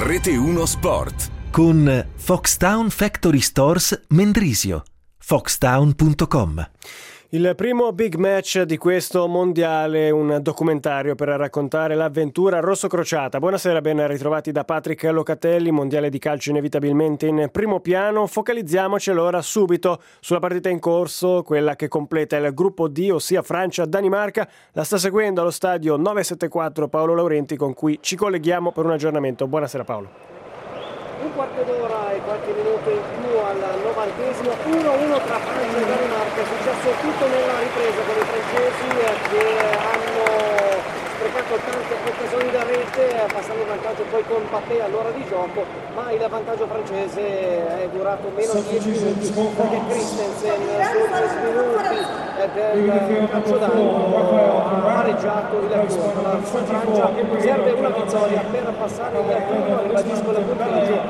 Rete 1 Sport con Foxtown Factory Stores Mendrisio. foxtown.com. Il primo big match di questo mondiale, un documentario per raccontare l'avventura rossocrociata. Buonasera, ben ritrovati da Patrick Locatelli. Mondiale di calcio inevitabilmente in primo piano. Focalizziamoci allora subito sulla partita in corso, quella che completa il gruppo D, ossia Francia-Danimarca. La sta seguendo allo stadio 974 Paolo Laurenti, con cui ci colleghiamo per un aggiornamento. Buonasera Paolo. Un quarto d'ora e qualche minuto in più al 90esimo, 1-1 tra Francia e Danimarca. È successo tutto nella ripresa con i francesi che hanno sprecato tante occasioni da rete, passando in vantaggio poi con Mbappé all'ora di gioco, ma il vantaggio francese è durato meno di 10 minuti perché Christensen su 10 minuti del calcio d'angolo ha pareggiato il conto. La Francia serve una vittoria per passare il turno, ribadisco il punteggio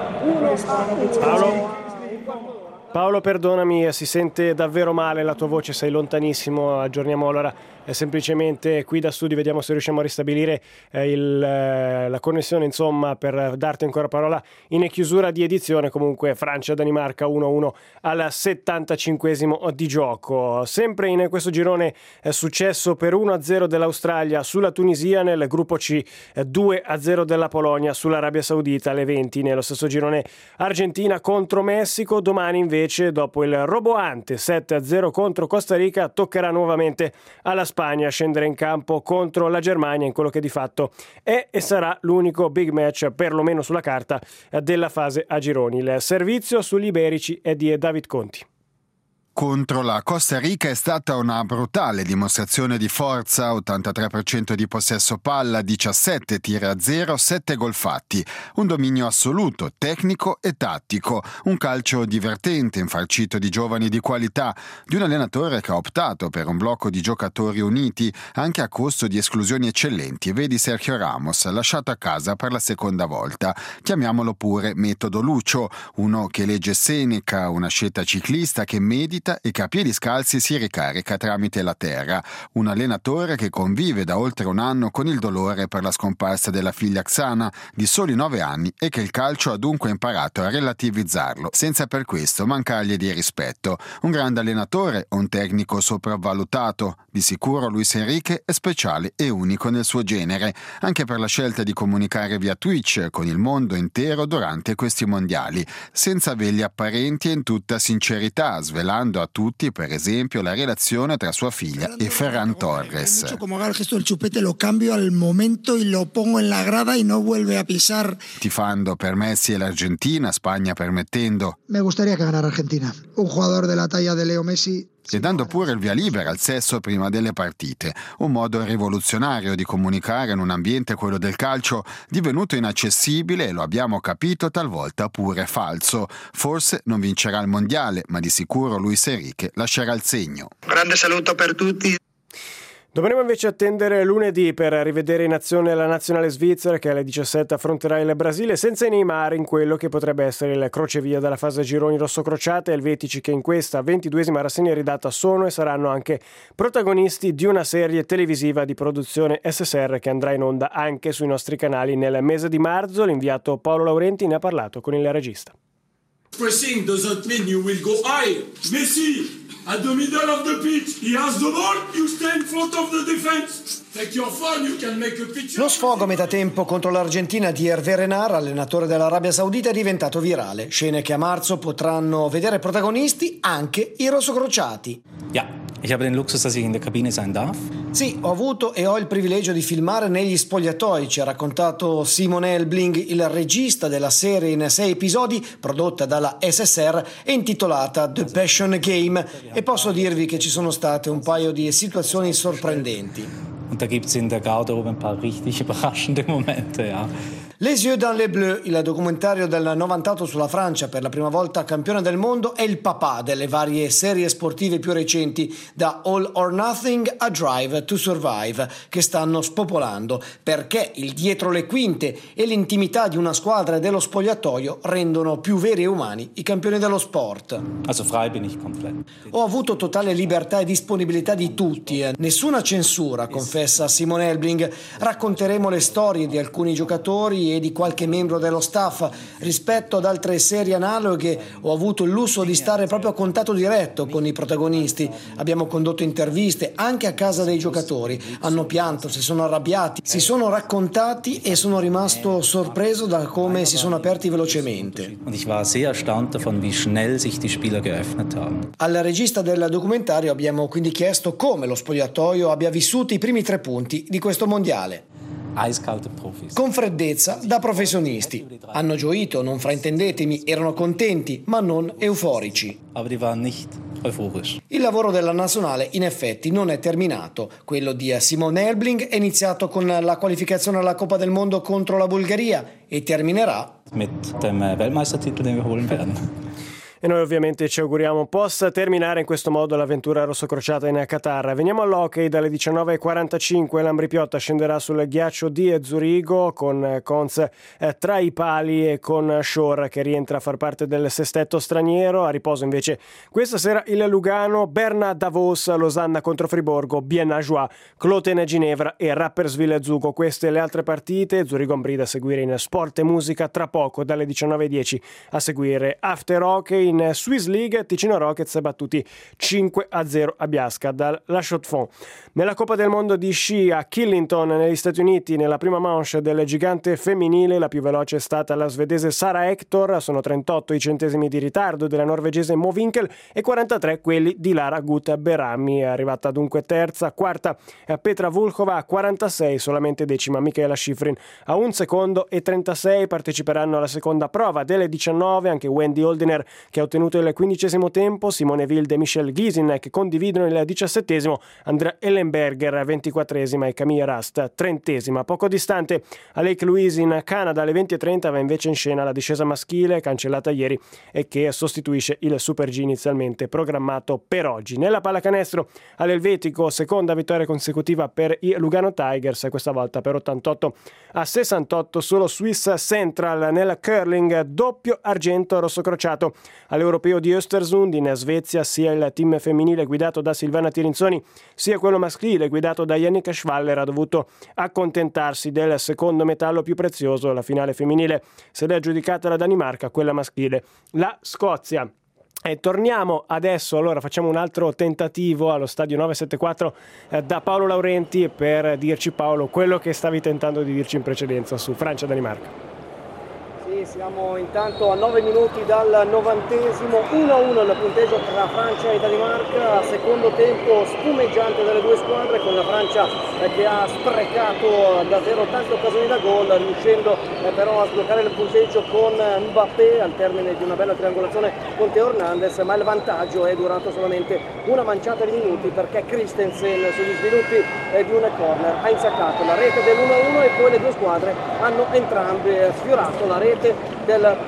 1-1. Paolo, perdonami, si sente davvero male la tua voce, sei lontanissimo. Aggiorniamo allora semplicemente qui da studio, vediamo se riusciamo a ristabilire la connessione, insomma, per darti ancora parola in chiusura di edizione. Comunque Francia-Danimarca 1-1 al 75esimo di gioco. Sempre in questo girone è successo per 1-0 dell'Australia sulla Tunisia, nel gruppo C 2-0 della Polonia sull'Arabia Saudita alle 20. Nello stesso girone Argentina contro Messico. Domani invece, dopo il roboante 7-0 contro Costa Rica, toccherà nuovamente alla Spagna scendere in campo contro la Germania in quello che di fatto è e sarà l'unico big match, perlomeno sulla carta, della fase a gironi. Il servizio sugli iberici è di David Conti. Contro la Costa Rica è stata una brutale dimostrazione di forza, 83% di possesso palla, 17 tiri a 0, 7 gol fatti, un dominio assoluto, tecnico e tattico, un calcio divertente, infarcito di giovani di qualità, di un allenatore che ha optato per un blocco di giocatori uniti anche a costo di esclusioni eccellenti. Vedi Sergio Ramos, lasciato a casa per la seconda volta. Chiamiamolo pure metodo Lucio, uno che legge Seneca, una scelta ciclista che medita e che a piedi scalzi si ricarica tramite la terra, un allenatore che convive da oltre un anno con il dolore per la scomparsa della figlia Xana di soli 9 anni e che il calcio ha dunque imparato a relativizzarlo senza per questo mancargli di rispetto. Un grande allenatore, un tecnico sopravvalutato, di sicuro Luis Enrique è speciale e unico nel suo genere, anche per la scelta di comunicare via Twitch con il mondo intero durante questi mondiali, senza veli apparenti e in tutta sincerità, svelando a tutti, per esempio, la relazione tra sua figlia e Ferran Torres. Mucho como haga el gesto del chupete, lo cambio al momento y lo pongo en la grada y no vuelve a pisar. Tifando per Messi e l'Argentina, Spagna permettendo. Me gustaría que ganara Argentina. Un jugador de la talla de Leo Messi. E dando pure il via libera al sesso prima delle partite, un modo rivoluzionario di comunicare in un ambiente, quello del calcio, divenuto inaccessibile e, lo abbiamo capito, talvolta pure falso. Forse non vincerà il mondiale, ma di sicuro Luis Enrique lascerà il segno. Grande saluto per tutti. Dovremo invece attendere lunedì per rivedere in azione la nazionale svizzera, che alle 17 affronterà il Brasile senza i Neymar in quello che potrebbe essere il crocevia della fase a gironi rossocrociata. Elvetici, che in questa 22esima rassegna ridata sono e saranno anche protagonisti di una serie televisiva di produzione SSR che andrà in onda anche sui nostri canali nel mese di marzo. L'inviato Paolo Laurenti ne ha parlato con il regista. Pressing doesn't mean you will go high. Messi at the middle of the pitch, he has the ball, you stay in front of the defense. Take your phone, you can make a picture. Lo sfogo a metà tempo contro l'Argentina di Hervé Renard, allenatore dell'Arabia Saudita, è diventato virale. Scene che a marzo potranno vedere protagonisti anche i rossocrociati. Ich habe den Luxus, dass ich in der Kabine sein darf. Sì, ho avuto e ho il privilegio di filmare negli spogliatoi, ci ha raccontato Simone Elbling, il regista della serie in 6 episodi prodotta dalla SSR e intitolata The Passion Game, e posso dirvi che ci sono state un paio di situazioni sorprendenti. Und da gibt's in der Garderobe ein paar richtig überraschende Momente, ja. Les yeux dans les bleus, il documentario del 98 sulla Francia, per la prima volta campione del mondo, è il papà delle varie serie sportive più recenti, da All or Nothing a Drive to Survive, che stanno spopolando, perché il dietro le quinte e l'intimità di una squadra e dello spogliatoio rendono più veri e umani i campioni dello sport. Also frei bin ich komplett. Ho avuto totale libertà e disponibilità di tutti, nessuna censura, confessa Simone Elbling. Racconteremo le storie di alcuni giocatori giocatori e di qualche membro dello staff. Rispetto ad altre serie analoghe ho avuto il lusso di stare proprio a contatto diretto con i protagonisti. Abbiamo condotto interviste anche a casa dei giocatori. Hanno pianto, si sono arrabbiati, si sono raccontati e sono rimasto sorpreso da come si sono aperti velocemente. Und ich war sehr erstaunt davon, wie schnell sich die Spieler geöffnet haben. Al regista del documentario abbiamo quindi chiesto come lo spogliatoio abbia vissuto i primi 3 punti di questo mondiale. Eiskalte Profis. Con freddezza da professionisti. Hanno gioito, non fraintendetemi, erano contenti, ma non euforici. Aber die waren nicht euphorisch. Il lavoro della nazionale in effetti non è terminato. Quello di Simone Helbling è iniziato con la qualificazione alla Coppa del Mondo contro la Bulgaria e terminerà Mit dem Weltmeistertitel, den wir holen werden. E noi ovviamente ci auguriamo possa terminare in questo modo l'avventura rossocrociata in Qatar. Veniamo all'hockey. Dalle 19.45 l'Ambri Piotta scenderà sul ghiaccio di Zurigo con Cons tra i pali e con Shore che rientra a far parte del sestetto straniero. A riposo invece questa sera il Lugano, Berna Davos, Losanna contro Friborgo, Bienne-Ajoie, Cloten Ginevra e Rapperswil Zugo. Queste le altre partite. Zurigo-Ambri da seguire in Sport e Musica tra poco dalle 19.10 a seguire After Hockey. In Swiss League Ticino Rockets battuti 5-0 a Biasca dalla Chaux-de-Fonds. Nella Coppa del Mondo di sci a Killington negli Stati Uniti, nella prima manche del gigante femminile, la più veloce è stata la svedese Sara Hector. Sono 38 i centesimi di ritardo della norvegese Mo Winkel e 43 quelli di Lara Gut Berami. È arrivata dunque terza, quarta Petra Vulkova a 46, solamente decima Michaela Schifrin a 1 secondo e 36. Parteciperanno alla seconda prova delle 19 anche Wendy Holdiner che ha ottenuto il 15° tempo, Simone Wilde e Michelle Ghisin che condividono il 17°, Andrea Ellenberger 24° e Camilla Rast 30°. Poco distante a Lake Louise in Canada alle 20.30 va invece in scena la discesa maschile cancellata ieri e che sostituisce il Super G inizialmente programmato per oggi. Nella pallacanestro all'Elvetico, seconda vittoria consecutiva per i Lugano Tigers, questa volta per 88-68 solo Swiss Central. Nel curling doppio argento rossocrociato all'Europeo di Östersund in Svezia, sia il team femminile guidato da Silvana Tirinzoni sia quello maschile guidato da Yannick Schwaller ha dovuto accontentarsi del secondo metallo più prezioso. La finale femminile se l'è aggiudicata la Danimarca, quella maschile la Scozia. E torniamo adesso, allora facciamo un altro tentativo allo stadio 974 da Paolo Laurenti per dirci, Paolo, quello che stavi tentando di dirci in precedenza su Francia-Danimarca. Sì, siamo intanto a 9 minuti dal 90°, 1-1 il punteggio tra Francia e Danimarca, secondo tempo spumeggiante delle due squadre, con la Francia che ha sprecato davvero tante occasioni da gol, riuscendo però a sbloccare il punteggio con Mbappé al termine di una bella triangolazione con Theo Hernandez, ma il vantaggio è durato solamente una manciata di minuti perché Christensen sugli sviluppi di un corner ha insaccato la rete del 1-1 e poi le due squadre hanno entrambe sfiorato la rete del 2-1,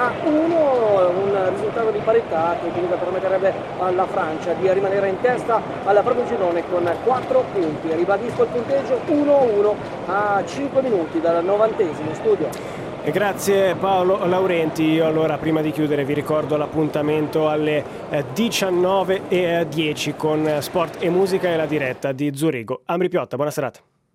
un risultato di parità che quindi permetterebbe alla Francia di rimanere in testa al proprio girone con 4 punti. Ribadisco il punteggio 1-1 a 5 minuti dal 90° studio. E grazie Paolo Laurenti. Io allora prima di chiudere vi ricordo l'appuntamento alle 19.10 con Sport e Musica e la diretta di Zurigo. Ambri Piotta, buona serata.